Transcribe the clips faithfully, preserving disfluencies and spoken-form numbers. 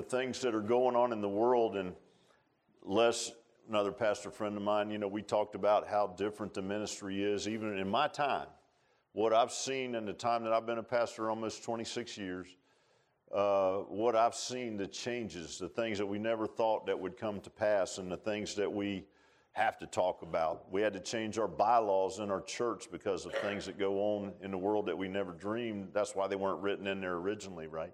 things that are going on in the world, and Les, another pastor friend of mine, you know, we talked about how different the ministry is, even in my time. What I've seen in the time that I've been a pastor, almost twenty-six years, uh, what I've seen, the changes, the things that we never thought that would come to pass, and the things that we have to talk about. We had to change our bylaws in our church because of things that go on in the world that we never dreamed. That's why they weren't written in there originally, right?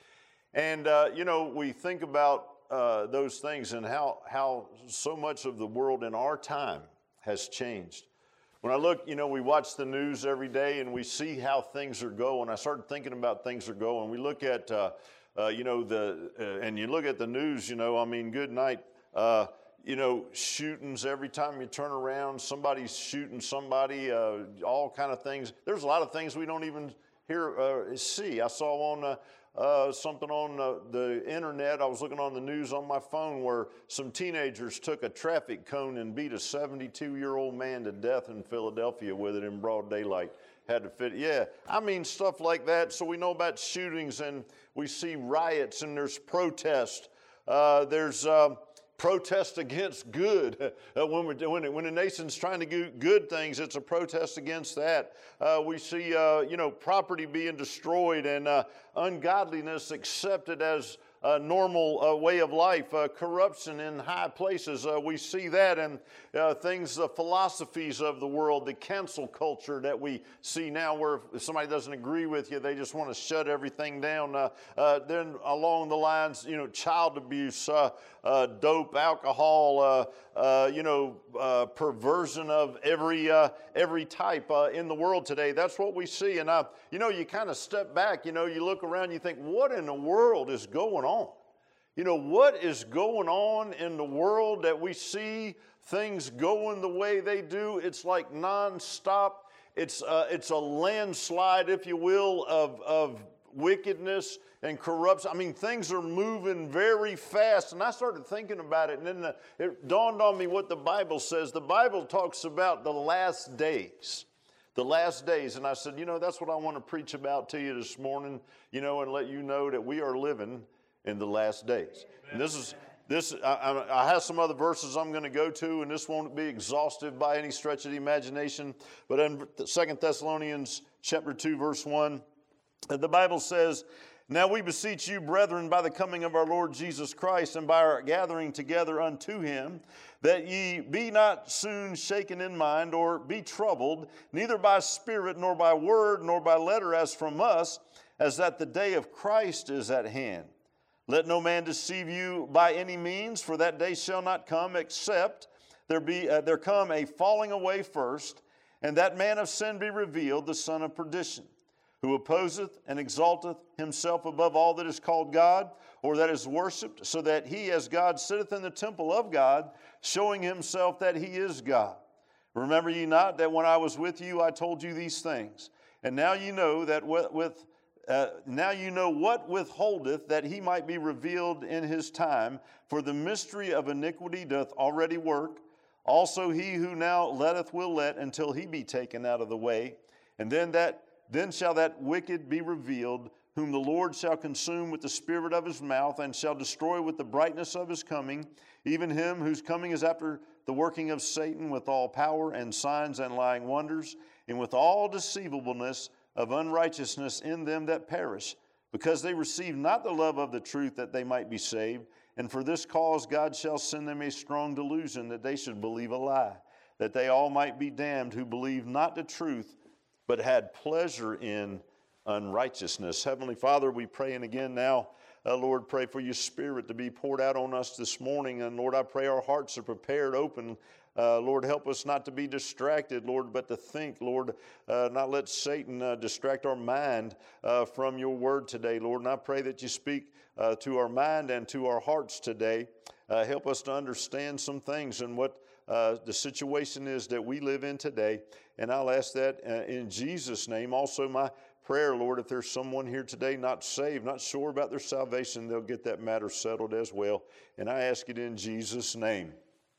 And, uh, you know, we think about uh, those things and how, how so much of the world in our time has changed. When I look, you know, we watch the news every day and we see how things are going. I started thinking about things are going. We look at, uh, uh, you know, the, uh, and you look at the news, you know, I mean, good night. Uh, You know, shootings every time you turn around, somebody's shooting somebody, uh, all kind of things. There's a lot of things we don't even hear, uh, see. I saw on uh, uh, something on uh, the internet. I was looking on the news on my phone where some teenagers took a traffic cone and beat a seventy-two-year-old man to death in Philadelphia with it in broad daylight. Had to fit, yeah. I mean, stuff like that. So we know about shootings, and we see riots, and there's protest. Uh, there's... Uh, Protest against good. Uh, when, we're, when, when a nation's trying to do good things, it's a protest against that. Uh, we see, uh, you know, property being destroyed and uh, ungodliness accepted as a normal uh, way of life. Uh, corruption in high places, uh, we see that. And uh, things, the philosophies of the world, the cancel culture that we see now, where if somebody doesn't agree with you, they just want to shut everything down. Uh, uh, then along the lines, you know, child abuse, uh, uh, dope, alcohol, uh, uh, you know, uh, perversion of every uh, every type uh, in the world today. That's what we see. And, uh, you know, you kind of step back, you know, you look around, you think, what in the world is going on? You know, what is going on in the world that we see things going the way they do? It's like nonstop. It's, uh, it's a landslide, if you will, of, of wickedness and corruption. I mean, things are moving very fast. And I started thinking about it, and then the, it dawned on me what the Bible says. The Bible talks about the last days. The last days. And I said, you know, that's what I want to preach about to you this morning, you know, and let you know that we are living in the last days. And this is, this, I, I have some other verses I'm going to go to, and this won't be exhaustive by any stretch of the imagination. But in Second Thessalonians chapter two, verse one, the Bible says, now we beseech you, brethren, by the coming of our Lord Jesus Christ and by our gathering together unto him, that ye be not soon shaken in mind or be troubled, neither by spirit nor by word nor by letter as from us, as that the day of Christ is at hand. Let no man deceive you by any means, for that day shall not come, except there be uh, there come a falling away first, and that man of sin be revealed, the son of perdition, who opposeth and exalteth himself above all that is called God, or that is worshipped, so that he as God sitteth in the temple of God, showing himself that he is God. Remember ye not that when I was with you, I told you these things? And now you know that with, with Uh, now you know what withholdeth, that he might be revealed in his time. For the mystery of iniquity doth already work. Also he who now letteth will let, until he be taken out of the way. And then that then shall that wicked be revealed, whom the Lord shall consume with the spirit of his mouth, and shall destroy with the brightness of his coming, even him whose coming is after the working of Satan, with all power and signs and lying wonders, and with all deceivableness of unrighteousness in them that perish, because they receive not the love of the truth, that they might be saved. And for this cause God shall send them a strong delusion, that they should believe a lie, that they all might be damned, who believe not the truth, but had pleasure in unrighteousness. Heavenly Father, we pray, and again now, uh, Lord, pray for your Spirit to be poured out on us this morning. And Lord, I pray our hearts are prepared, open. Uh, Lord, help us not to be distracted, Lord, but to think, Lord, uh, not let Satan uh, distract our mind uh, from your word today, Lord. And I pray that you speak uh, to our mind and to our hearts today. Uh, help us to understand some things and what uh, the situation is that we live in today. And I'll ask that uh, in Jesus' name. Also, my prayer, Lord, if there's someone here today not saved, not sure about their salvation, they'll get that matter settled as well. And I ask it in Jesus' name.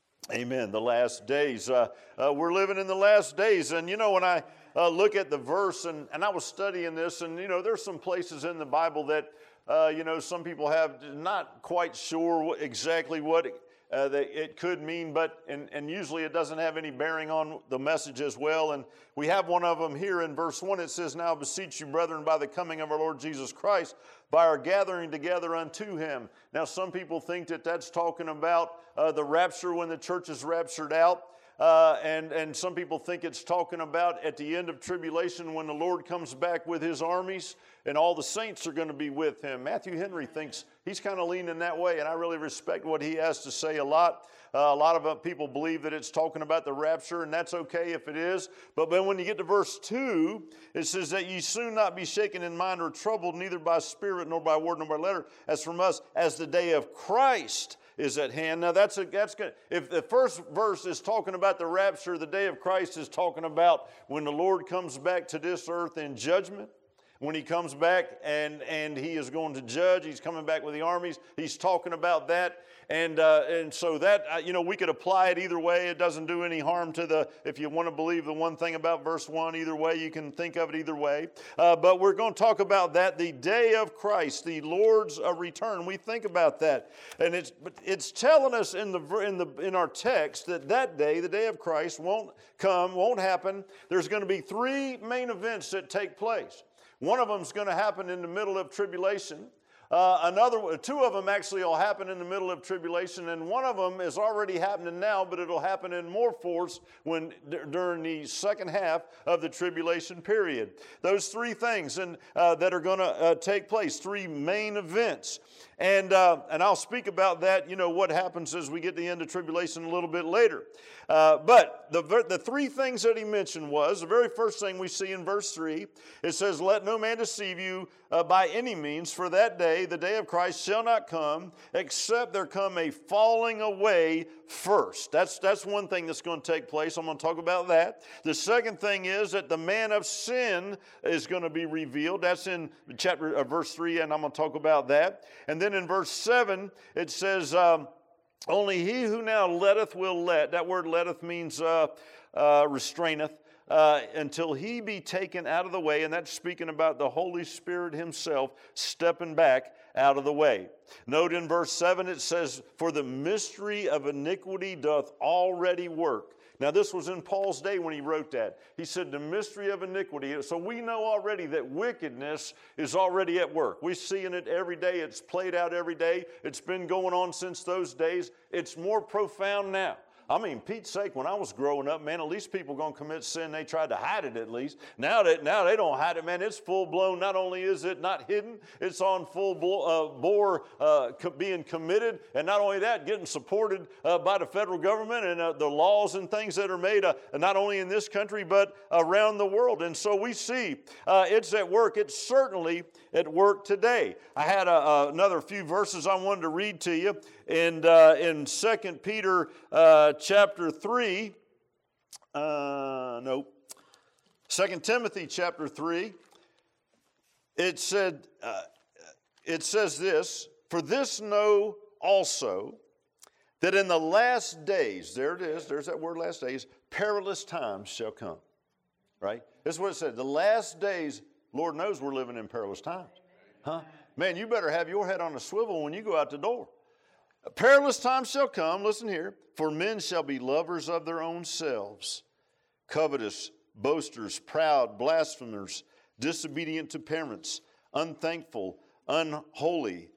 Amen. The last days. Uh, uh, we're living in the last days. And, you know, when I uh, look at the verse, and, and I was studying this, and, you know, there's some places in the Bible that Uh, you know, some people have not quite sure what, exactly what it, uh, they, it could mean, but and, and usually it doesn't have any bearing on the message as well. And we have one of them here in verse one. It says, "Now I beseech you, brethren, by the coming of our Lord Jesus Christ, by our gathering together unto him." Now, some people think that that's talking about uh, the rapture when the church is raptured out. Uh, and, and some people think it's talking about at the end of tribulation when the Lord comes back with his armies and all the saints are going to be with him. Matthew Henry thinks he's kind of leaning that way, and I really respect what he has to say a lot. Uh, a lot of uh, people believe that it's talking about the rapture, and that's okay if it is. But then when you get to verse two, it says that ye soon not be shaken in mind or troubled, neither by spirit, nor by word, nor by letter, as from us, as the day of Christ is at hand. Now that's a, that's good. If the first verse is talking about the rapture, the day of Christ is talking about when the Lord comes back to this earth in judgment. When he comes back and, and he is going to judge, he's coming back with the armies. He's talking about that. And uh, and so that, uh, you know, we could apply it either way. It doesn't do any harm to the, if you want to believe the one thing about verse one, either way, you can think of it either way. Uh, but we're going to talk about that, the day of Christ, the Lord's uh, return. We think about that. And it's it's telling us in the in the in our text that that day, the day of Christ, won't come, won't happen. There's going to be three main events that take place. One of them is going to happen in the middle of tribulation. Uh, another, two of them actually will happen in the middle of tribulation, and one of them is already happening now, but it'll happen in more force when d- during the second half of the tribulation period. Those three things and uh, that are going to uh, take place, three main events. And uh, and I'll speak about that, you know, what happens as we get to the end of tribulation a little bit later. Uh, but the the three things that he mentioned was, the very first thing we see in verse three, it says, "Let no man deceive you uh, by any means, for that day, the day of Christ, shall not come, except there come a falling away first." That's, that's one thing that's going to take place. I'm going to talk about that. The second thing is that the man of sin is going to be revealed. That's in chapter uh, verse three, and I'm going to talk about that. And then in verse seven, it says, um, "Only he who now letteth will let." That word letteth means uh, uh, restraineth. Uh, until he be taken out of the way, and that's speaking about the Holy Spirit himself stepping back out of the way. Note in verse seven it says, "For the mystery of iniquity doth already work." Now this was in Paul's day when he wrote that. He said the mystery of iniquity. So we know already that wickedness is already at work. We're seeing it every day. It's played out every day. It's been going on since those days. It's more profound now. I mean, Pete's sake, when I was growing up, man, at least people going to commit sin. They tried to hide it at least. Now they, now they don't hide it, man. It's full-blown. Not only is it not hidden, it's on full uh, bore uh, co- being committed. And not only that, getting supported uh, by the federal government and uh, the laws and things that are made, uh, not only in this country, but around the world. And so we see uh, it's at work. It's certainly at work today. I had a, a, another few verses I wanted to read to you. And uh, in Second Peter uh, chapter three, uh, no, Second Timothy chapter three, it said, uh, it says this, "For this know also, that in the last days," there it is, there's that word last days, "perilous times shall come." Right? That's what it said. The last days, Lord knows we're living in perilous times. Huh? Man, you better have your head on a swivel when you go out the door. "Perilous times shall come," listen here, "for men shall be lovers of their own selves, covetous, boasters, proud, blasphemers, disobedient to parents, unthankful, unholy,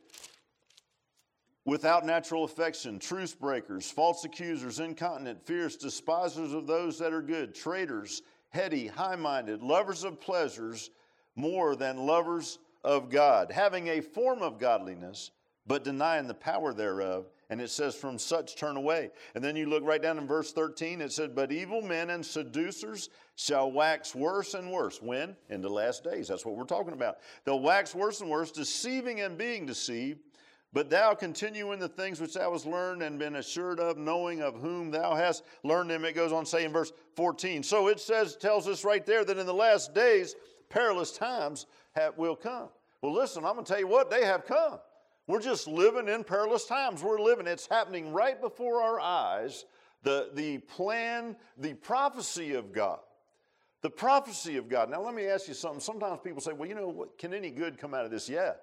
without natural affection, truce breakers, false accusers, incontinent, fierce, despisers of those that are good, traitors, heady, high-minded, lovers of pleasures more than lovers of God, having a form of godliness, but denying the power thereof." And it says, "From such turn away." And then you look right down in verse thirteen, it said, "But evil men and seducers shall wax worse and worse." When? In the last days. That's what we're talking about. "They'll wax worse and worse, deceiving and being deceived. But thou continue in the things which thou hast learned and been assured of, knowing of whom thou hast learned them." It goes on to say in verse fourteen. So it says, tells us right there that in the last days, perilous times have, will come. Well, listen, I'm going to tell you what, they have come. We're just living in perilous times. We're living, it's happening right before our eyes. The, the plan, the prophecy of God. The prophecy of God. Now, let me ask you something. Sometimes people say, well, you know, what, can any good come out of this? Yeah.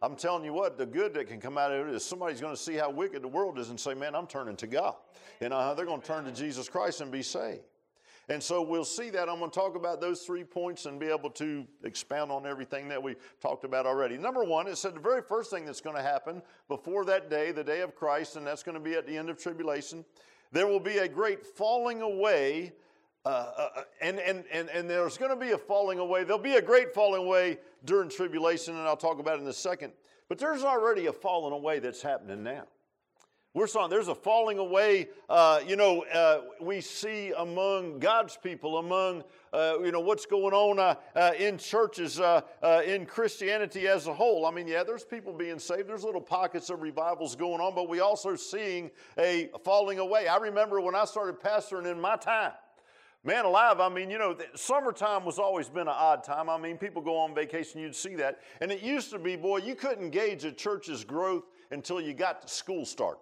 I'm telling you what, the good that can come out of it is somebody's going to see how wicked the world is and say, man, I'm turning to God. And uh, they're going to turn to Jesus Christ and be saved. And so we'll see that. I'm going to talk about those three points and be able to expound on everything that we talked about already. Number one, it said the very first thing that's going to happen before that day, the day of Christ, and that's going to be at the end of tribulation, there will be a great falling away. Uh, uh, and, and, and, and there's going to be a falling away. There'll be a great falling away during tribulation, and I'll talk about it in a second. But there's already a falling away that's happening now. We're saying there's a falling away, uh, you know, uh, we see among God's people, among, uh, you know, what's going on uh, uh, in churches, uh, uh, in Christianity as a whole. I mean, yeah, there's people being saved. There's little pockets of revivals going on, but we also seeing a falling away. I remember when I started pastoring in my time, man alive, I mean, you know, summertime was always been an odd time. I mean, people go on vacation, you'd see that. And it used to be, boy, you couldn't gauge a church's growth until you got to school started.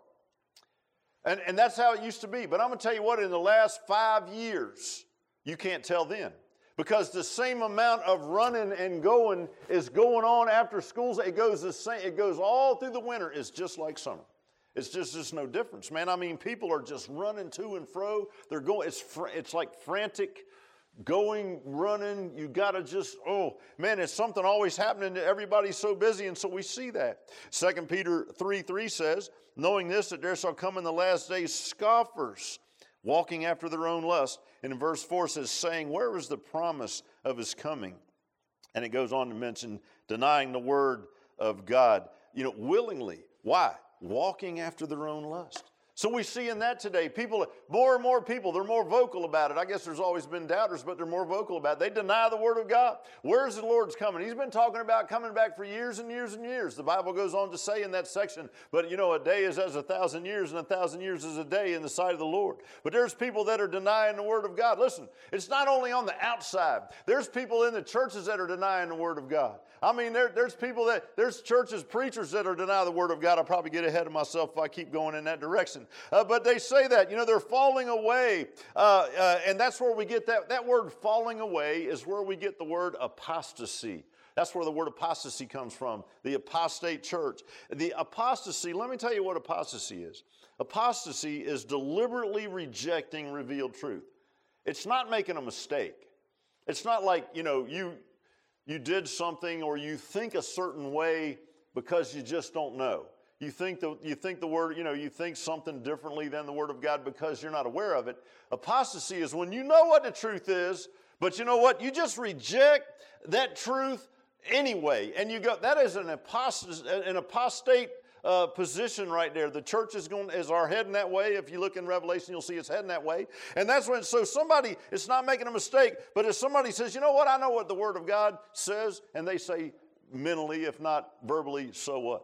And, and that's how it used to be. But I'm going to tell you what, in the last five years, you can't tell then. Because the same amount of running and going is going on after schools. It goes the same. It goes all through the winter. It's just like summer. It's just, just no difference, man. I mean, people are just running to and fro. They're going, it's, fr- it's like frantic going, running. You got to just, oh, man, it's something always happening. Everybody's so busy, and so we see that. Second Peter three three says, knowing this, that there shall come in the last days scoffers, walking after their own lust. And in verse four says, saying, where is the promise of his coming? And it goes on to mention denying the word of God, you know, willingly. Why? Walking after their own lust. So we see in that today, people, more and more people, they're more vocal about it. I guess there's always been doubters, but they're more vocal about it. They deny the word of God. Where's the Lord's coming? He's been talking about coming back for years and years and years. The Bible goes on to say in that section, but you know, a day is as a thousand years, and a thousand years is a day in the sight of the Lord. But there's people that are denying the word of God. Listen, it's not only on the outside. There's people in the churches that are denying the word of God. I mean, there, there's people that, there's churches, preachers that are denying the word of God. I'll probably get ahead of myself if I keep going in that direction. Uh, but they say that, you know, they're falling away. Uh, uh, and that's where we get that, that word falling away is where we get the word apostasy. That's where the word apostasy comes from, the apostate church. The apostasy, let me tell you what apostasy is. Apostasy is deliberately rejecting revealed truth. It's not making a mistake. It's not like, you know, you... You did something or you think a certain way because you just don't know. You think the, you think the word, you know, you think something differently than the word of God because you're not aware of it. Apostasy is when you know what the truth is, but you know what? You just reject that truth anyway. And you go, that is an apostate, an apostate uh, position right there. The church is going, is our heading that way. If you look in Revelation, you'll see it's heading that way. And that's when, so somebody, it's not making a mistake, but if somebody says, you know what, I know what the word of God says, and they say mentally, if not verbally, so what?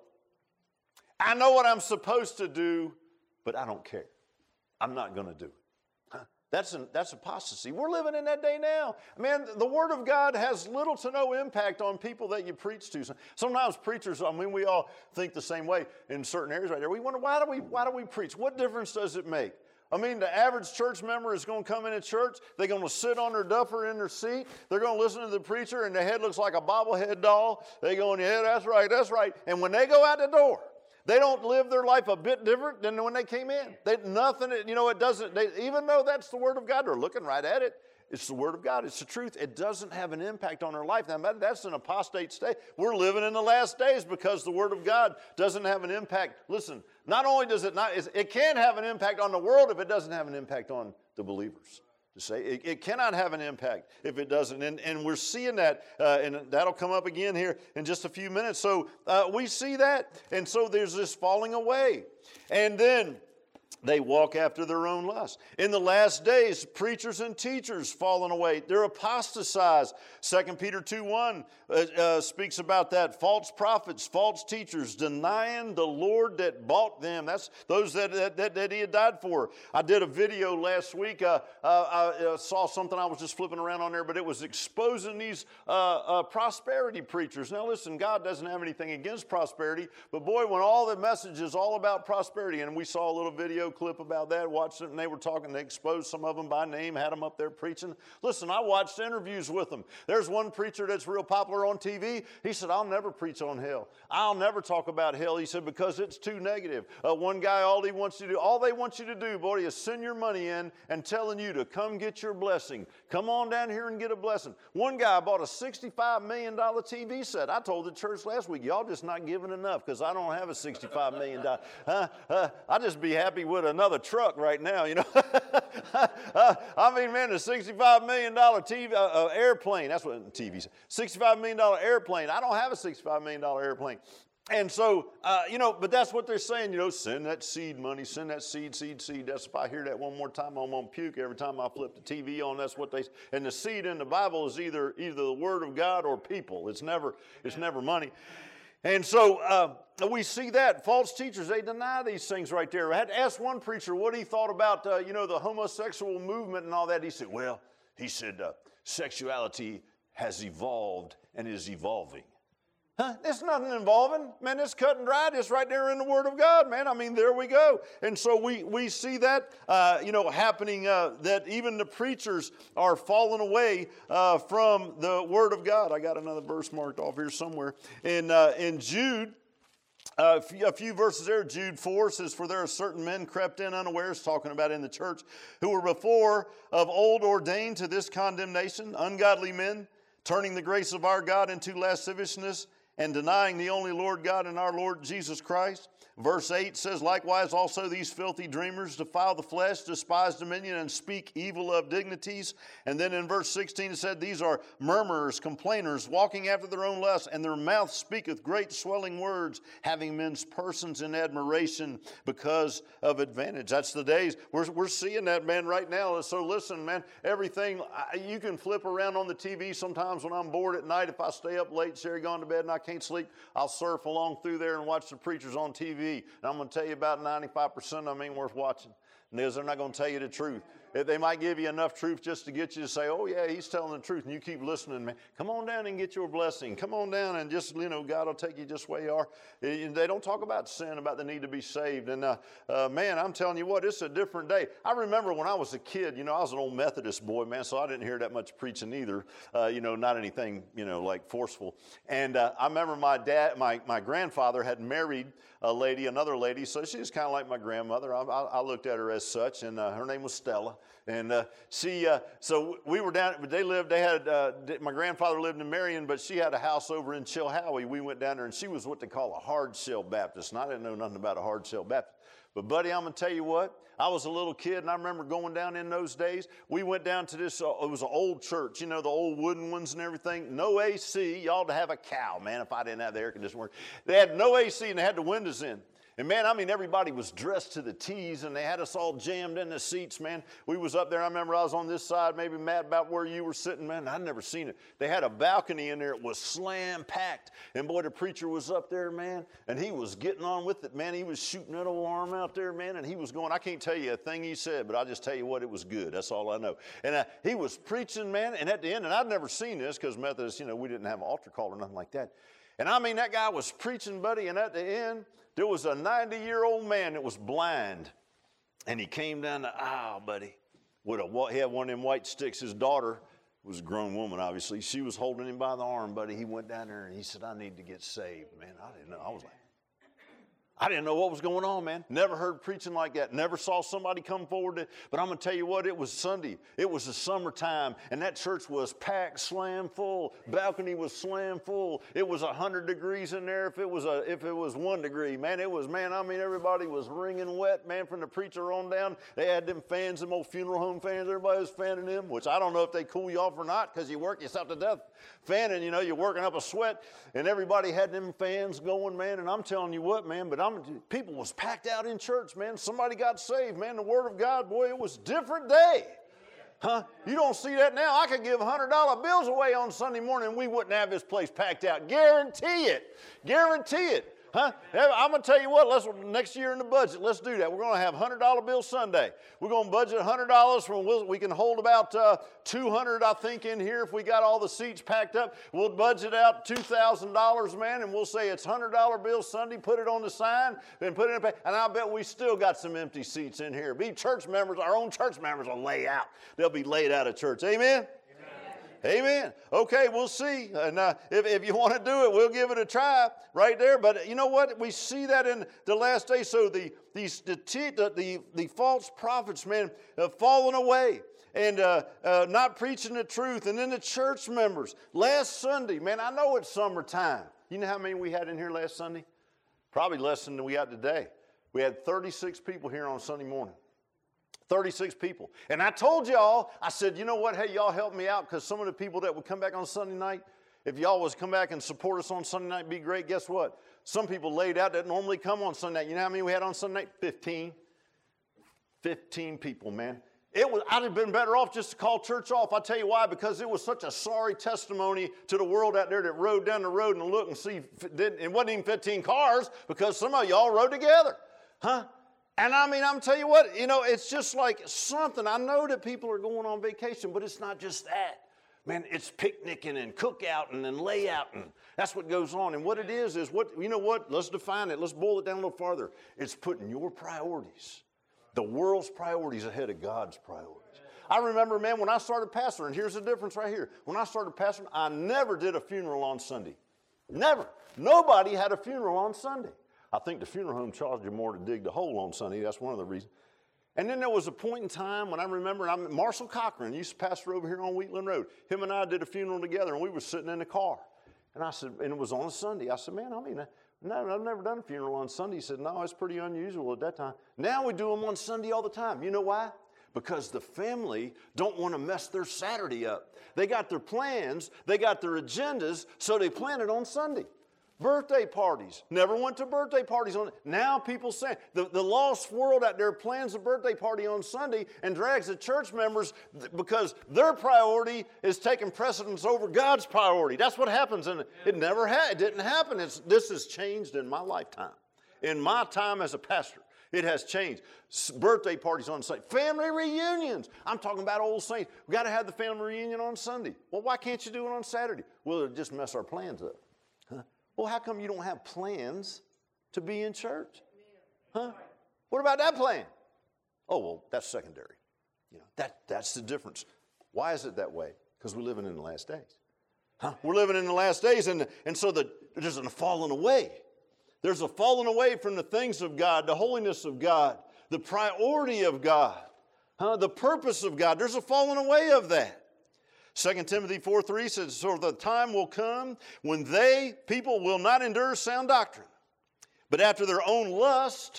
I know what I'm supposed to do, but I don't care. I'm not going to do it. Huh? That's, an, that's apostasy. We're living in that day now. Man, the Word of God has little to no impact on people that you preach to. Sometimes preachers, I mean, we all think the same way in certain areas right there. We wonder, why do we, why do we preach? What difference does it make? I mean, the average church member is going to come into church. They're going to sit on their duffer in their seat. They're going to listen to the preacher, and their head looks like a bobblehead doll. They go, yeah, that's right, that's right. And when they go out the door, they don't live their life a bit different than when they came in. They, nothing, you know, it doesn't, they, even though that's the Word of God, they're looking right at it. It's the Word of God. It's the truth. It doesn't have an impact on their life. Now, that's an apostate state. We're living in the last days because the Word of God doesn't have an impact. Listen, not only does it not, it can have an impact on the world if it doesn't have an impact on the believers. To say it, it cannot have an impact if it doesn't, and, and we're seeing that, uh, and that'll come up again here in just a few minutes. So uh, we see that, and so there's this falling away, and then they walk after their own lust. In the last days, preachers and teachers fallen away. They're apostatized. Second Peter two one uh, uh, speaks about that. False prophets, false teachers, denying the Lord that bought them. That's those that, that, that, that he had died for. I did a video last week. Uh, uh, I uh, saw something. I was just flipping around on there, but it was exposing these uh, uh, prosperity preachers. Now listen, God doesn't have anything against prosperity, but boy, when all the message is all about prosperity, and we saw a little video clip about that, watched it, and they were talking, they exposed some of them by name, had them up there preaching. Listen, I watched interviews with them. There's one preacher that's real popular on T V. He said, I'll never preach on hell. I'll never talk about hell. He said, because it's too negative. Uh, one guy, all he wants you to do, all they want you to do, boy, is send your money in and telling you to come get your blessing. Come on down here and get a blessing. One guy bought a sixty-five million dollars T V set. I told the church last week, y'all just not giving enough because I don't have a sixty-five million dollars. Uh, uh, I'd just be happy with another truck right now, you know. uh, I mean, man, a sixty-five million dollars T V, uh, uh, airplane, that's what T V said. sixty-five million dollars airplane. I don't have a sixty-five million dollars airplane. And so, uh, you know, but that's what they're saying, you know, send that seed money, send that seed, seed, seed. That's if I hear that one more time, I'm going to puke every time I flip the T V on. That's what they, and the seed in the Bible is either either the Word of God or people. It's never, it's never money. And so uh, we see that. False teachers, they deny these things right there. I had to ask one preacher what he thought about, uh, you know, the homosexual movement and all that. He said, well, he said, uh, sexuality has evolved and is evolving. Huh? It's nothing involving. Man, it's cut and dried. It's right there in the Word of God, man. I mean, there we go. And so we, we see that, uh, you know, happening, uh, that even the preachers are falling away uh, from the Word of God. I got another verse marked off here somewhere. In, uh, in Jude, Uh, a, few, a few verses there, Jude four says, for there are certain men crept in unawares, talking about in the church, who were before of old ordained to this condemnation, ungodly men, turning the grace of our God into lasciviousness, and denying the only Lord God and our Lord Jesus Christ. Verse eight says, likewise also these filthy dreamers defile the flesh, despise dominion, and speak evil of dignities. And then in verse sixteen it said, these are murmurers, complainers, walking after their own lusts, and their mouth speaketh great swelling words, having men's persons in admiration because of advantage. That's the days. We're, we're seeing that, man, right now. So listen, man, everything, I, you can flip around on the T V sometimes when I'm bored at night. If I stay up late, Sherry gone to bed, and I can't sleep, I'll surf along through there and watch the preachers on T V. And I'm going to tell you about ninety-five percent of them ain't worth watching. Because they're not going to tell you the truth. They might give you enough truth just to get you to say, oh, yeah, he's telling the truth. And you keep listening, man. Come on down and get your blessing. Come on down and just, you know, God will take you just where you are. They don't talk about sin, about the need to be saved. And, uh, uh, man, I'm telling you what, it's a different day. I remember when I was a kid, you know, I was an old Methodist boy, man, so I didn't hear that much preaching either. Uh, you know, not anything, you know, like forceful. And uh, I remember my dad, my, my grandfather had married a lady, another lady, so she was kind of like my grandmother. I, I, I looked at her as such, and uh, her name was Stella. And uh, she, uh, so we were down, they lived, they had, uh, my grandfather lived in Marion, but she had a house over in Chilhowie. We went down there, and she was what they call a hard shell Baptist. And I didn't know nothing about a hard shell Baptist. But buddy, I'm going to tell you what, I was a little kid, and I remember going down in those days. We went down to this, uh, it was an old church, you know, the old wooden ones and everything. No A C. You ought to have a cow, man, if I didn't have the air conditioning work. They had no A C, and they had the windows in. And, man, I mean, everybody was dressed to the T's, and they had us all jammed in the seats, man. We was up there. I remember I was on this side, maybe, Matt, about where you were sitting, man. I'd never seen it. They had a balcony in there. It was slam-packed. And, boy, the preacher was up there, man, and he was getting on with it, man. He was shooting that old arm out there, man, and he was going. I can't tell you a thing he said, but I'll just tell you what, it was good. That's all I know. And uh, he was preaching, man, and at the end, and I'd never seen this because Methodists, you know, we didn't have an altar call or nothing like that. And, I mean, that guy was preaching, buddy, and at the end, there was a ninety-year-old man that was blind, and he came down the aisle, buddy, with a, he had one of them white sticks. His daughter was a grown woman, obviously. She was holding him by the arm, buddy. He went down there, and he said, I need to get saved, man. I didn't know. I was like, I didn't know what was going on, man. Never heard preaching like that. Never saw somebody come forward. To, but I'm going to tell you what, it was Sunday. It was the summertime, and that church was packed, slam full. Balcony was slam full. It was one hundred degrees in there if it was a, if it was one degree. Man, it was, man, I mean, everybody was wringing wet, man, from the preacher on down. They had them fans, them old funeral home fans. Everybody was fanning them, which I don't know if they cool you off or not because you work yourself to death fanning, you know, you're working up a sweat, and everybody had them fans going, man, and I'm telling you what, man, but I'm, people was packed out in church, man. Somebody got saved, man. The Word of God, boy, it was a different day. Huh? You don't see that now. I could give one hundred dollar bills away on Sunday morning, and we wouldn't have this place packed out. Guarantee it. Guarantee it. Huh? I'm going to tell you what, let's, next year in the budget, let's do that. We're going to have one hundred dollar bill Sunday. We're going to budget one hundred dollars. From, we can hold about uh, two hundred, I think, in here if we got all the seats packed up. We'll budget out two thousand dollars, man, and we'll say it's one hundred dollar bill Sunday, put it on the sign, and put it in a and I bet we still got some empty seats in here. Be church members, our own church members will lay out. They'll be laid out of church. Amen? Amen. Okay, we'll see. And uh, if, if you want to do it, we'll give it a try right there. But you know what? We see that in the last day. So the these, the, the, the, the false prophets, man, have fallen away and uh, uh, not preaching the truth. And then the church members. Last Sunday, man, I know it's summertime. You know how many we had in here last Sunday? Probably less than we had today. We had thirty-six people here on Sunday morning. thirty-six people. And I told y'all, I said, you know what, hey, y'all help me out because some of the people that would come back on Sunday night, if y'all was come back and support us on Sunday night, be great. Guess what? Some people laid out that normally come on Sunday night. You know how many we had on Sunday night? fifteen. fifteen people, man. It was, I'd have been better off just to call church off. I'll tell you why, because it was such a sorry testimony to the world out there that rode down the road and looked and see, it wasn't even fifteen cars because some of y'all rode together. Huh? And I mean, I'm telling you what, you know, it's just like something. I know that people are going on vacation, but it's not just that. Man, it's picnicking and cookouting and layouting. That's what goes on. And what it is, is what, you know what? Let's define it. Let's boil it down a little farther. It's putting your priorities, the world's priorities ahead of God's priorities. I remember, man, when I started pastoring, and here's the difference right here. When I started pastoring, I never did a funeral on Sunday. Never. Nobody had a funeral on Sunday. I think the funeral home charged you more to dig the hole on Sunday. That's one of the reasons. And then there was a point in time when I remember, I'm Marshall Cochran used to pastor over here on Wheatland Road. Him and I did a funeral together, and we were sitting in the car. And I said, and it was on a Sunday. I said, man, I mean, no, I've never done a funeral on Sunday. He said, no, it's pretty unusual at that time. Now we do them on Sunday all the time. You know why? Because the family don't want to mess their Saturday up. They got their plans, they got their agendas, so they plan it on Sunday. Birthday parties. Never went to birthday parties on it. Now people say the, the lost world out there plans a birthday party on Sunday and drags the church members th- because their priority is taking precedence over God's priority. That's what happens, and it never ha- it didn't happen. It's, this has changed in my lifetime. In my time as a pastor, it has changed. S- birthday parties on Sunday. Family reunions. I'm talking about old saints. We got to have the family reunion on Sunday. Well, why can't you do it on Saturday? Well, it'll just mess our plans up. Huh? Well, how come you don't have plans to be in church? Huh? What about that plan? Oh, well, that's secondary. You know, that, that's the difference. Why is it that way? Because we're living in the last days. Huh? We're living in the last days, and, and so the, there's a falling away. There's a falling away from the things of God, the holiness of God, the priority of God, huh? The purpose of God. There's a falling away of that. Second Timothy four three says, so the time will come when they, people, will not endure sound doctrine, but after their own lust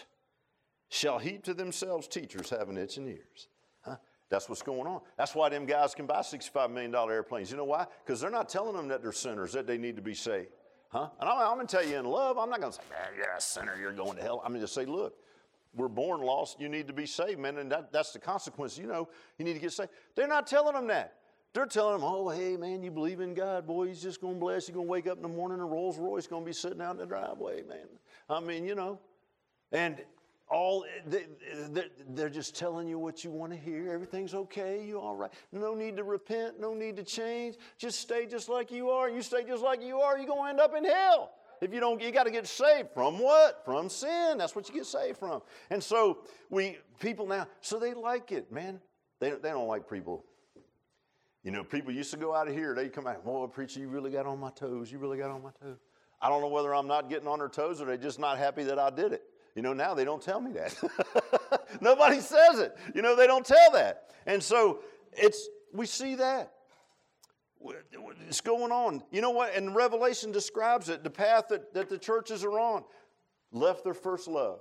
shall heap to themselves teachers having itching ears. Huh? That's what's going on. That's why them guys can buy sixty-five million dollars airplanes. You know why? Because they're not telling them that they're sinners, that they need to be saved. Huh? And I'm, I'm going to tell you in love, I'm not going to say, man, you're a sinner, you're going to hell. I'm going to just say, look, we're born lost, you need to be saved, man, and that, that's the consequence. You know, you need to get saved. They're not telling them that. They're telling them, oh, hey, man, you believe in God, boy, he's just going to bless you. You're going to wake up in the morning and a Rolls Royce going to be sitting out in the driveway, man. I mean, you know, and all they, they're just telling you what you want to hear. Everything's okay, you all right. No need to repent, no need to change. Just stay just like you are. You stay just like you are, you're going to end up in hell. If you don't, you got to get saved from what? From sin. That's what you get saved from. And so we, people now, so they like it, man. They, they don't like people. You know, people used to go out of here, they'd come out, boy, preacher, you really got on my toes. You really got on my toes. I don't know whether I'm not getting on their toes or they're just not happy that I did it. You know, now they don't tell me that. Nobody says it. You know, they don't tell that. And so it's, we see that. It's going on. You know what? And Revelation describes it, the path that, that the churches are on. Left their first love.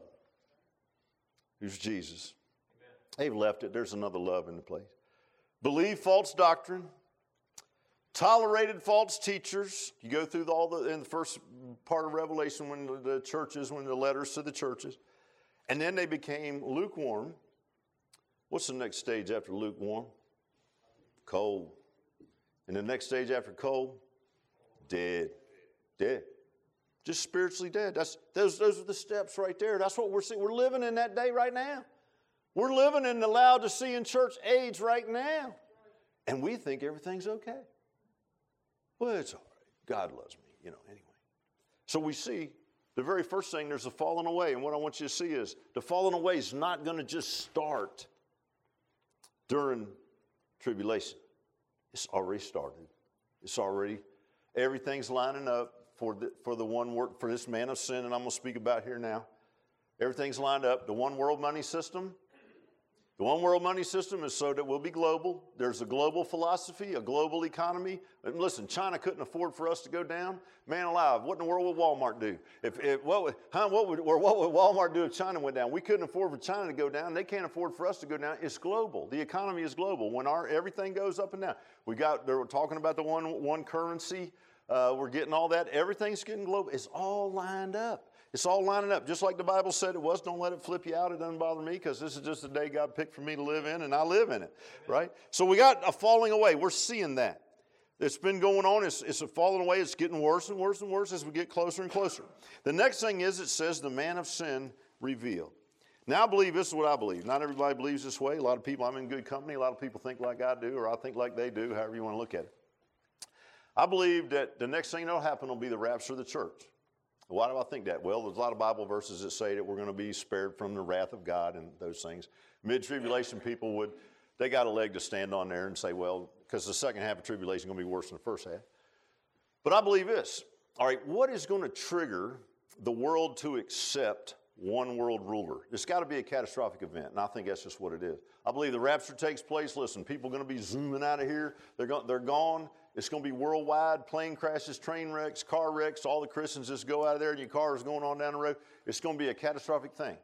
Who's Jesus. Amen. They've left it. There's another love in the place. Believe false doctrine, tolerated false teachers. You go through all the in the first part of Revelation when the, the churches, when the letters to the churches, and then they became lukewarm. What's the next stage after lukewarm? Cold. And the next stage after cold? Dead. Dead. Just spiritually dead. That's, those, those are the steps right there. That's what we're seeing. We're living in that day right now. We're living in the Laodicean church age right now. And we think everything's okay. Well, it's all right. God loves me, you know, anyway. So we see the very first thing, there's a falling away. And what I want you to see is the falling away is not going to just start during tribulation. It's already started. It's already, everything's lining up for the, for the one word, for this man of sin, and I'm going to speak about here now. Everything's lined up. The one world money system, the one world money system is so that we'll be global. There's a global philosophy, a global economy. And listen, China couldn't afford for us to go down. Man alive, what in the world would Walmart do? If, if what would, huh, what would, or what would Walmart do if China went down? We couldn't afford for China to go down. They can't afford for us to go down. It's global. The economy is global. When our everything goes up and down, we got. They were talking about the one one currency. Uh, we're getting all that. Everything's getting global. It's all lined up. It's all lining up, just like the Bible said it was. Don't let it flip you out. It doesn't bother me because this is just the day God picked for me to live in, and I live in it, right? So we got a falling away. We're seeing that. It's been going on. It's, it's a falling away. It's getting worse and worse and worse as we get closer and closer. The next thing is it says the man of sin revealed. Now, I believe this is what I believe. Not everybody believes this way. A lot of people, I'm in good company. A lot of people think like I do, or I think like they do, however you want to look at it. I believe that the next thing that will happen will be the rapture of the church. Why do I think that? Well, there's a lot of Bible verses that say that we're going to be spared from the wrath of God and those things. Mid-tribulation people would, they got a leg to stand on there and say, well, because the second half of tribulation is going to be worse than the first half. But I believe this. All right, what is going to trigger the world to accept one world ruler? It's got to be a catastrophic event, and I think that's just what it is. I believe the rapture takes place. Listen, people are going to be zooming out of here. They're, go- they're gone. It's going to be worldwide, plane crashes, train wrecks, car wrecks. All the Christians just go out of there and your car is going on down the road. It's going to be a catastrophic thing.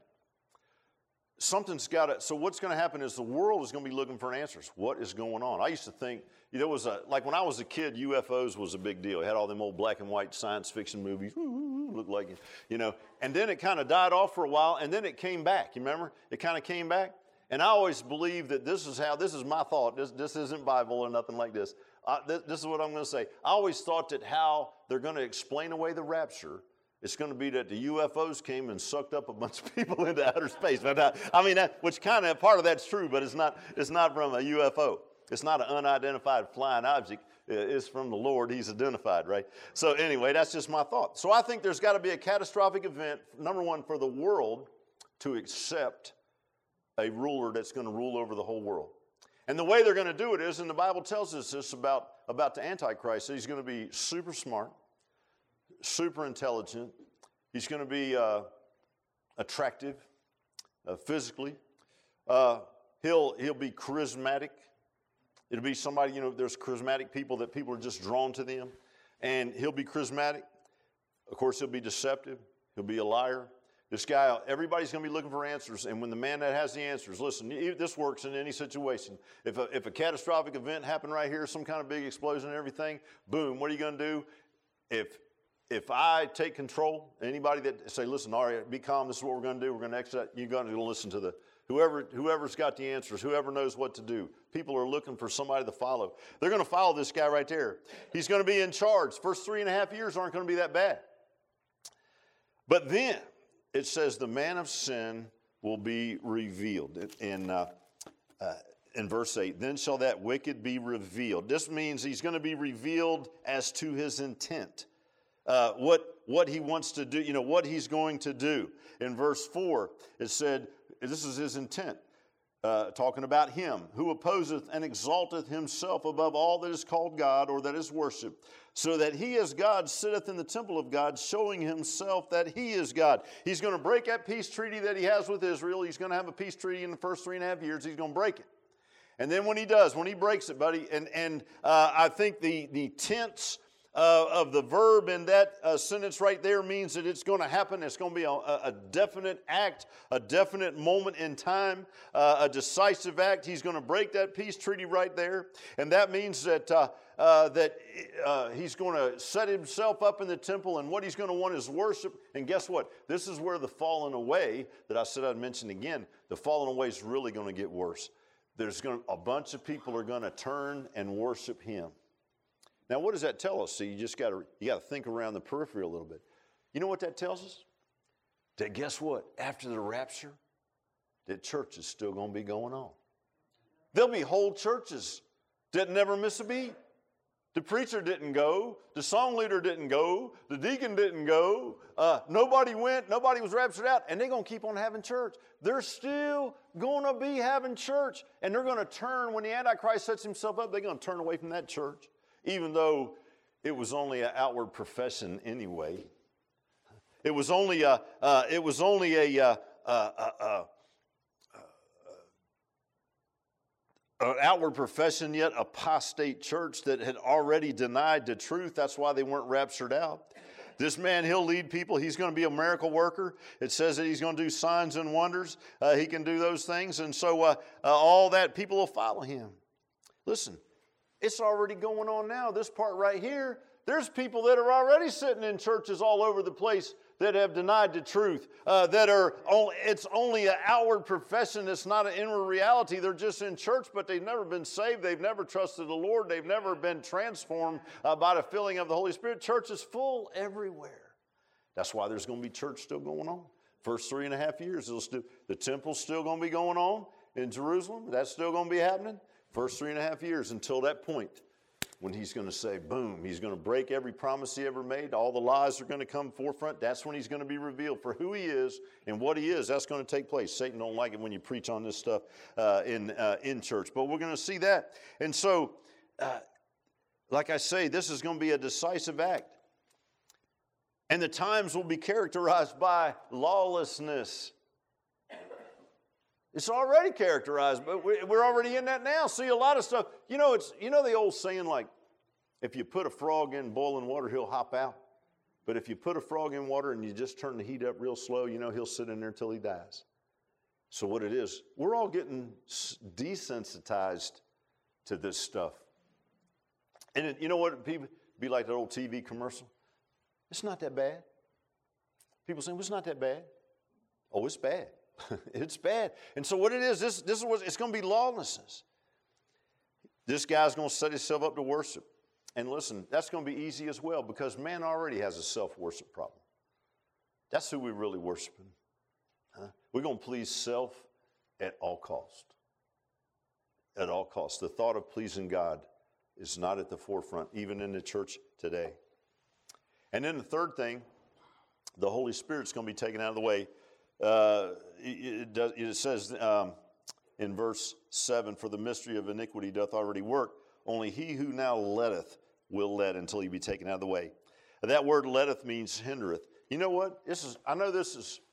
Something's got to, so what's going to happen is the world is going to be looking for answers. What is going on? I used to think, you know, it was a, like when I was a kid, U F Os was a big deal. It had all them old black and white science fiction movies, looked like, you know, and then it kind of died off for a while, and then it came back. You remember? It kind of came back. And I always believe that this is how, this is my thought. This, this isn't Bible or nothing like this. Uh, th- this is what I'm going to say. I always thought that how they're going to explain away the rapture, it's going to be that the U F Os came and sucked up a bunch of people into outer space. But I, I mean, that, which kind of part of that's true, but it's not. It's not from a U F O. It's not an unidentified flying object. It's from the Lord. He's identified, right? So anyway, that's just my thought. So I think there's got to be a catastrophic event. Number one, for the world to accept a ruler that's going to rule over the whole world. And the way they're going to do it is, and the Bible tells us this about, about the Antichrist, he's going to be super smart, super intelligent. He's going to be uh, attractive uh, physically. Uh, he'll, he'll be charismatic. It'll be somebody, you know, there's charismatic people that people are just drawn to them. And he'll be charismatic. Of course, he'll be deceptive. He'll be a liar. This guy, everybody's going to be looking for answers, and when the man that has the answers, listen, this works in any situation. If a, if a catastrophic event happened right here, some kind of big explosion and everything, boom, what are you going to do? If if I take control, anybody that say, listen, all right, be calm, this is what we're going to do, we're going to exit, you're going to listen to the, whoever, whoever's got the answers, whoever knows what to do. People are looking for somebody to follow. They're going to follow this guy right there. He's going to be in charge. First three and a half years aren't going to be that bad. But then, it says the man of sin will be revealed. In, uh, uh, in verse eight, then shall that wicked be revealed. This means he's going to be revealed as to his intent. Uh, what, what he wants to do, you know, what he's going to do. In verse four, it said, this is his intent. Uh, talking about him, who opposeth and exalteth himself above all that is called God or that is worshipped, so that he as God sitteth in the temple of God, showing himself that he is God. He's going to break that peace treaty that he has with Israel. He's going to have a peace treaty in the first three and a half years. He's going to break it. And then when he does, when he breaks it, buddy, and, and uh, I think the, the tense Uh, of the verb in that uh, sentence right there means that it's going to happen. It's going to be a, a definite act, a definite moment in time, uh, a decisive act. He's going to break that peace treaty right there. And that means that, uh, uh, that uh, he's going to set himself up in the temple, and what he's going to want is worship. And guess what? This is where the falling away that I said I'd mention again, the falling away is really going to get worse. There's going to, a bunch of people are going to turn and worship him. Now, what does that tell us? So you just got to you got to think around the periphery a little bit. You know what that tells us? That guess what? After the rapture, that church is still going to be going on. There'll be whole churches that never miss a beat. The preacher didn't go. The song leader didn't go. The deacon didn't go. Uh, nobody went. Nobody was raptured out. And they're going to keep on having church. They're still going to be having church. And they're going to turn, when the Antichrist sets himself up, they're going to turn away from that church, even though it was only an outward profession anyway. It was only a, uh, it was only a, uh, uh, uh, uh, an outward profession, yet apostate church that had already denied the truth. That's why they weren't raptured out. This man, he'll lead people. He's going to be a miracle worker. It says that he's going to do signs and wonders. Uh, he can do those things. And so uh, uh, all that, people will follow him. Listen, it's already going on now. This part right here, there's people that are already sitting in churches all over the place that have denied the truth, uh, that are, only, it's only an outward profession, it's not an inward reality. They're just in church, but they've never been saved. They've never trusted the Lord. They've never been transformed uh, by the filling of the Holy Spirit. Church is full everywhere. That's why there's going to be church still going on. First three and a half years, it'll still, the temple's still going to be going on in Jerusalem. That's still going to be happening. First three and a half years until that point, when he's going to say, boom, he's going to break every promise he ever made. All the lies are going to come forefront. That's when he's going to be revealed for who he is and what he is. That's going to take place. Satan don't like it when you preach on this stuff uh, in, uh, in church. But we're going to see that. And so, uh, like I say, this is going to be a decisive act. And the times will be characterized by lawlessness. It's already characterized, but we're already in that now. See, a lot of stuff. You know, it's you know the old saying, like, if you put a frog in boiling water, he'll hop out. But if you put a frog in water and you just turn the heat up real slow, you know he'll sit in there until he dies. So what it is, we're all getting desensitized to this stuff. And it, you know what? People be like that old T V commercial. It's not that bad. People say, well, it's not that bad. Oh, it's bad. It's bad. And so what it is, this, this is what it's going to be lawlessness. This guy's going to set himself up to worship. And listen, that's going to be easy as well because man already has a self-worship problem. That's who we're really worshiping. Huh? We're going to please self at all cost. At all costs. The thought of pleasing God is not at the forefront, even in the church today. And then the third thing, the Holy Spirit's going to be taken out of the way. Uh, it, it, does, it says um, in verse seven, for the mystery of iniquity doth already work, only he who now letteth will let until he be taken out of the way. That word letteth means hindereth. You know what? This is. I know this is,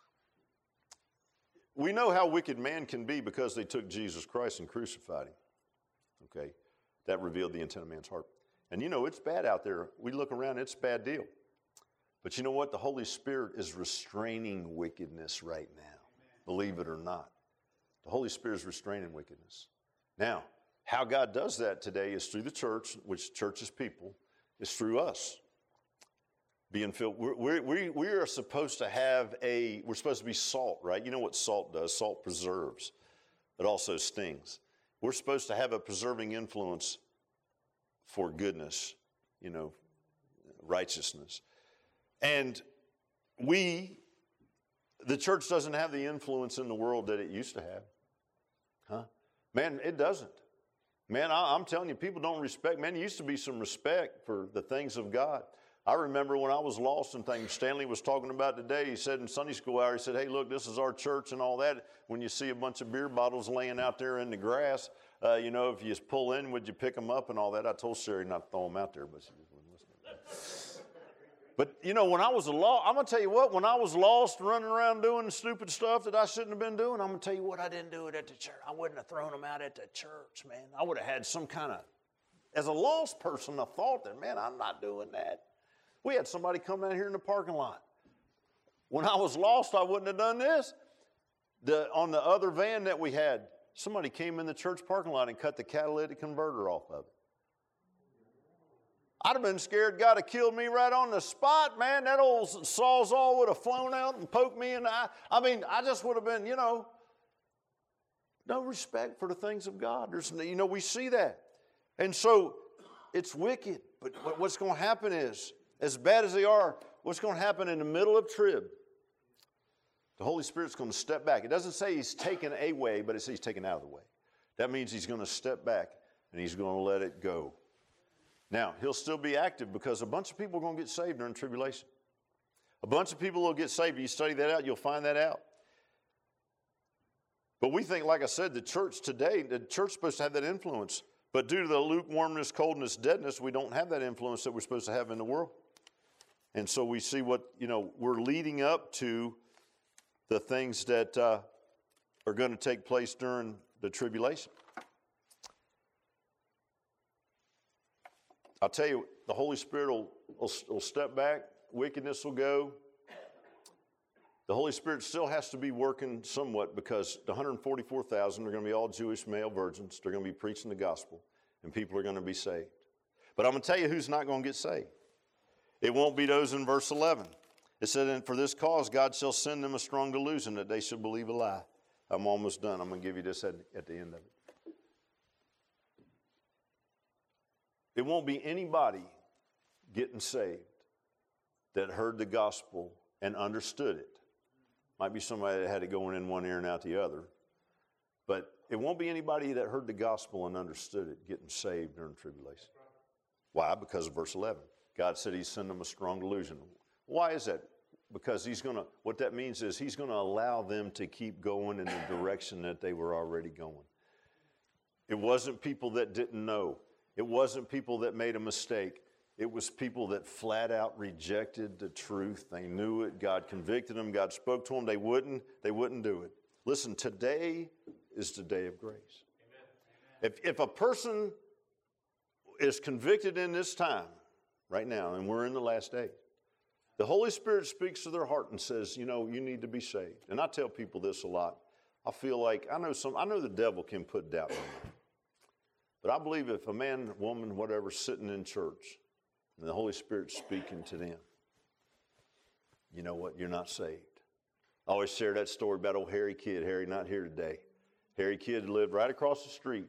we know how wicked man can be because they took Jesus Christ and crucified him. Okay? That revealed the intent of man's heart. And you know, it's bad out there. We look around, it's a bad deal. But you know what? The Holy Spirit is restraining wickedness right now. Amen. Believe it or not. The Holy Spirit is restraining wickedness. Now, how God does that today is through the church, which church is people, is through us. Being filled. We're, we we are supposed to have a, we're supposed to be salt, right? You know what salt does? Salt preserves. It also stings. We're supposed to have a preserving influence for goodness, you know, righteousness. And we, the church doesn't have the influence in the world that it used to have. Huh? Man, it doesn't. Man, I, I'm telling you, people don't respect. Man, there used to be some respect for the things of God. I remember when I was lost and things, Stanley was talking about today, he said in Sunday school hour, he said, hey, look, this is our church and all that. When you see a bunch of beer bottles laying out there in the grass, uh, you know, if you just pull in, would you pick them up and all that? I told Sherry not to throw them out there, but she just wouldn't listen. But, you know, when I was lost, I'm going to tell you what, when I was lost running around doing stupid stuff that I shouldn't have been doing, I'm going to tell you what, I didn't do it at the church. I wouldn't have thrown them out at the church, man. I would have had some kind of, as a lost person, I thought that, man, I'm not doing that. We had somebody come down here in the parking lot. When I was lost, I wouldn't have done this. The, on the other van that we had, somebody came in the church parking lot and cut the catalytic converter off of it. I'd have been scared God had killed me right on the spot, man. That old sawzall would have flown out and poked me in the eye. I mean, I just would have been, you know, no respect for the things of God. There's, you know, we see that. And so it's wicked. But what's going to happen is, as bad as they are, what's going to happen in the middle of trib? The Holy Spirit's going to step back. It doesn't say he's taken away, but it says he's taken out of the way. That means he's going to step back and he's going to let it go. Now, he'll still be active because a bunch of people are going to get saved during tribulation. A bunch of people will get saved. You study that out, you'll find that out. But we think, like I said, the church today, the church is supposed to have that influence. But due to the lukewarmness, coldness, deadness, we don't have that influence that we're supposed to have in the world. And so we see what, you know, we're leading up to the things that uh, are going to take place during the tribulation. I'll tell you, the Holy Spirit will, will, will step back, wickedness will go. The Holy Spirit still has to be working somewhat because the one hundred forty-four thousand are going to be all Jewish male virgins. They're going to be preaching the gospel, and people are going to be saved. But I'm going to tell you who's not going to get saved. It won't be those in verse eleven. It said, and for this cause God shall send them a strong delusion that they shall believe a lie. I'm almost done. I'm going to give you this at, at the end of it. It won't be anybody getting saved that heard the gospel and understood it. Might be somebody that had it going in one ear and out the other. But it won't be anybody that heard the gospel and understood it getting saved during tribulation. Why? Because of verse eleven. God said he's sending them a strong delusion. Why is that? Because he's going to, what that means is he's going to allow them to keep going in the direction that they were already going. It wasn't people that didn't know. It wasn't people that made a mistake. It was people that flat out rejected the truth. They knew it. God convicted them. God spoke to them. They wouldn't, they wouldn't do it. Listen, today is the day of grace. Amen. If, if a person is convicted in this time, right now, and we're in the last day, the Holy Spirit speaks to their heart and says, you know, you need to be saved. And I tell people this a lot. I feel like, I know some, I know the devil can put doubt in me. But I believe if a man, woman, whatever, sitting in church, and the Holy Spirit's speaking to them, you know what? You're not saved. I always share that story about old Harry Kidd. Harry not here today. Harry Kidd lived right across the street.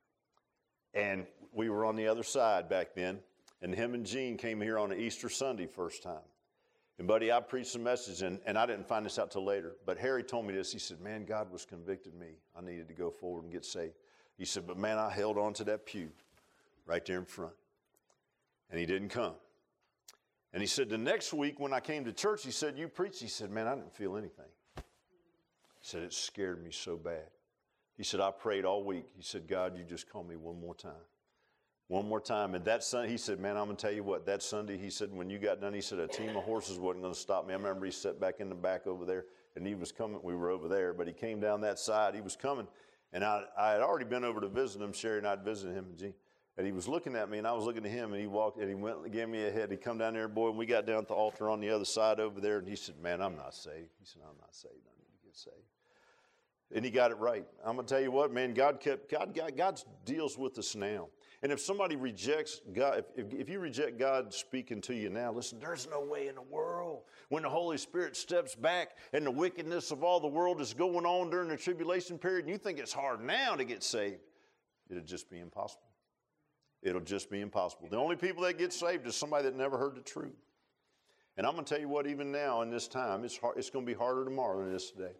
And we were on the other side back then. And him and Gene came here on an Easter Sunday first time. And buddy, I preached a message, and, and I didn't find this out till later. But Harry told me this. He said, man, God was convicting me. I needed to go forward and get saved. He said, but man, I held on to that pew right there in front. And he didn't come. And he said, the next week when I came to church, he said, you preached. He said, man, I didn't feel anything. He said, it scared me so bad. He said, I prayed all week. He said, God, you just call me one more time. One more time. And that Sunday, he said, man, I'm going to tell you what, that Sunday, he said, when you got done, he said, a team of horses wasn't going to stop me. I remember he sat back in the back over there, and he was coming. We were over there, but he came down that side. He was coming. And I, I had already been over to visit him. Sherry and I had visited him and Gene. And he was looking at me, and I was looking at him, and he walked, and he went and gave me a head. He come down there, boy, and we got down at the altar on the other side over there, and he said, man, I'm not saved. He said, I'm not saved. I need to get saved. And he got it right. I'm going to tell you what, man, God kept, God, God, God deals with us now. And if somebody rejects God, if, if, if you reject God speaking to you now, listen, there's no way in the world when the Holy Spirit steps back and the wickedness of all the world is going on during the tribulation period, and you think it's hard now to get saved, it'll just be impossible. It'll just be impossible. The only people that get saved is somebody that never heard the truth. And I'm going to tell you what, even now in this time, it's, hard, it's going to be harder tomorrow than it is today.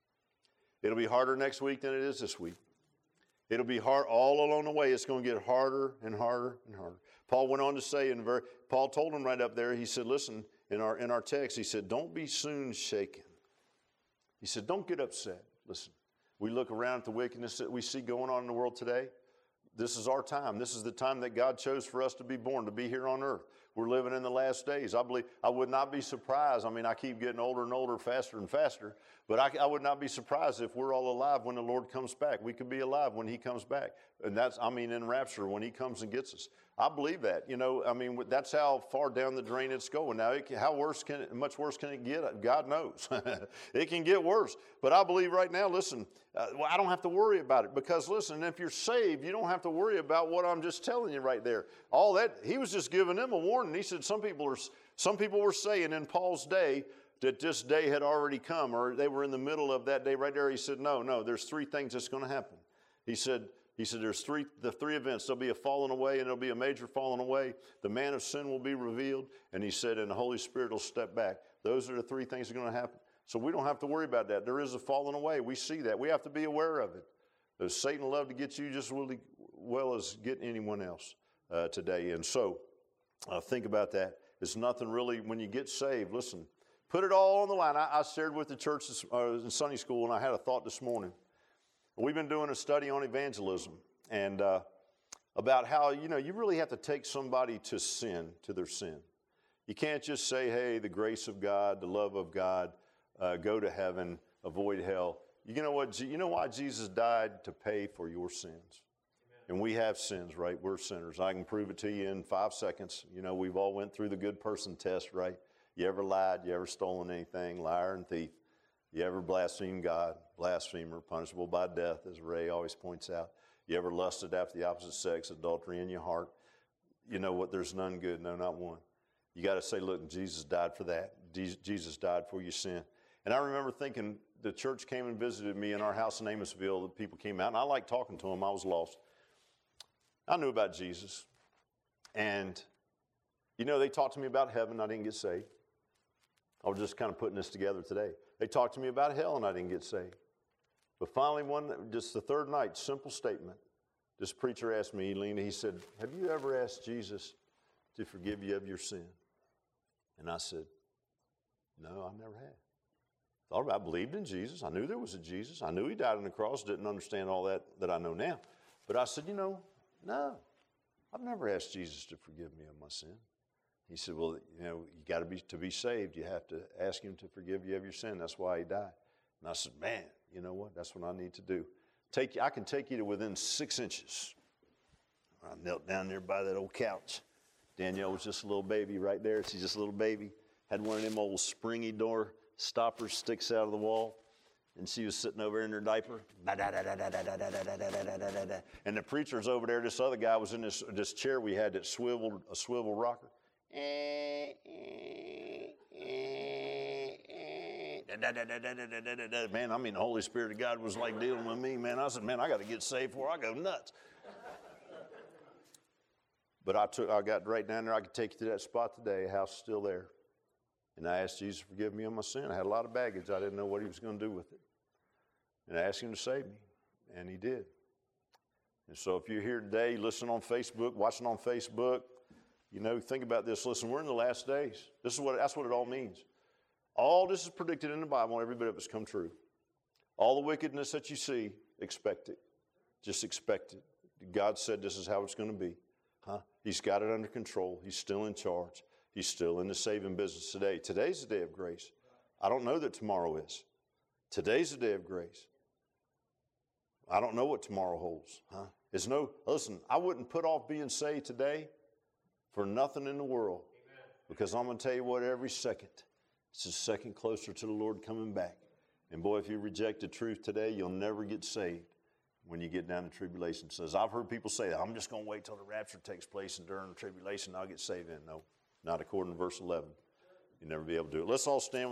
It'll be harder next week than it is this week. It'll be hard all along the way. It's going to get harder and harder and harder. Paul went on to say, in very, Paul told him right up there, he said, listen, in our, in our text, he said, don't be soon shaken. He said, don't get upset. Listen, we look around at the wickedness that we see going on in the world today. This is our time. This is the time that God chose for us to be born, to be here on earth. We're living in the last days. I believe, I would not be surprised. I mean, I keep getting older and older, faster and faster, but I, I would not be surprised if we're all alive when the Lord comes back. We could be alive when he comes back. And that's, I mean, in rapture, when he comes and gets us. I believe that. You know, I mean, that's how far down the drain it's going. Now, it can, how worse can it, much worse can it get? God knows. It can get worse. But I believe right now, listen, uh, well, I don't have to worry about it because, listen, if you're saved, you don't have to worry about what I'm just telling you right there. All that, he was just giving them a warning. He said some people are, some people were saying in Paul's day that this day had already come, or they were in the middle of that day right there. He said, no, no, there's three things that's going to happen. He said, He said there's three, the three events. There'll be a falling away, and there'll be a major falling away. The man of sin will be revealed, and he said, and the Holy Spirit will step back. Those are the three things that are going to happen. So we don't have to worry about that. There is a falling away. We see that. We have to be aware of it. Does Satan love to get you just really well as get anyone else uh, today? And so uh, think about that. It's nothing really, when you get saved, listen, put it all on the line. I, I shared with the church this, uh, in Sunday school, and I had a thought this morning. We've been doing a study on evangelism and uh, about how, you know, you really have to take somebody to sin, to their sin. You can't just say, hey, the grace of God, the love of God, uh, go to heaven, avoid hell. You know what? You know why Jesus died? To pay for your sins. Amen. And we have sins, right? We're sinners. I can prove it to you in five seconds. You know, we've all went through the good person test, right? You ever lied? You ever stolen anything? Liar and thief. You ever blasphemed God? Blasphemer, punishable by death, as Ray always points out. You ever lusted after the opposite sex? Adultery in your heart. You know what? There's none good, no, not one. You got to say, look, Jesus died for that. Jesus died for your sin. And I remember thinking, the church came and visited me in our house in Amosville. The people came out, and I liked talking to them. I was lost. I knew about Jesus. And, you know, they talked to me about heaven. I didn't get saved. I was just kind of putting this together today. They talked to me about hell, and I didn't get saved. But finally, one, just the third night, simple statement. This preacher asked me, Elena, he said, have you ever asked Jesus to forgive you of your sin? And I said, no, I never have. Thought about, I believed in Jesus. I knew there was a Jesus. I knew he died on the cross. Didn't understand all that that I know now. But I said, you know, no, I've never asked Jesus to forgive me of my sin. He said, well, you know, you got to be, to be saved, you have to ask him to forgive you of your sin. That's why he died. And I said, man, you know what? That's what I need to do. Take, I can take you to within six inches. I knelt down there by that old couch. Danielle was just a little baby right there. She's just a little baby. Had one of them old springy door stoppers sticks out of the wall. And she was sitting over in her diaper. And the preacher's over there. This other guy was in this, this chair we had that swiveled, a swivel rocker. Man, I mean, the Holy Spirit of God was like dealing with me, man. I said, man, I got to get saved before I go nuts. But I took, I got right down there. I could take you to that spot today. House is still there. And I asked Jesus to forgive me of my sin. I had a lot of baggage. I didn't know what he was going to do with it. And I asked him to save me, and he did. And so if you're here today, listening on Facebook, watching on Facebook, you know, think about this. Listen, we're in the last days. This is what, that's what it all means. All this is predicted in the Bible, and every bit of it's come true. All the wickedness that you see, expect it. Just expect it. God said this is how it's going to be. Huh? He's got it under control. He's still in charge. He's still in the saving business today. Today's the day of grace. I don't know that tomorrow is. Today's the day of grace. I don't know what tomorrow holds. Huh? There's no, listen, I wouldn't put off being saved today for nothing in the world. Amen. Because I'm going to tell you what, every second, it's a second closer to the Lord coming back. And boy, if you reject the truth today, you'll never get saved when you get down to tribulation. So as I've heard people say, I'm just going to wait till the rapture takes place and during the tribulation I'll get saved in. No, not according to verse eleven. You'll never be able to do it. Let's all stand.